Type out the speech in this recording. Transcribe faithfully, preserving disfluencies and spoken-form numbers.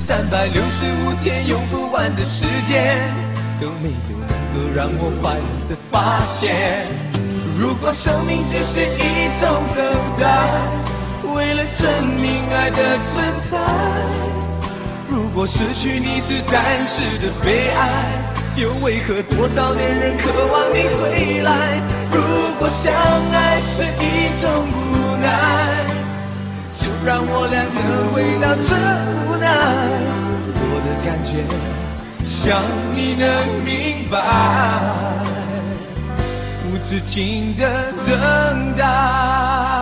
三百六十五天用不完的时间，都没有能够让我快乐的发现。如果生命只是一种等待，为了证明爱的存在，如果失去你是暂时的悲哀，又为何多少恋人渴望你回来？如果相爱是一种无奈，就让我俩能回到这无奈。我的感觉想你能明白，无止境的等待。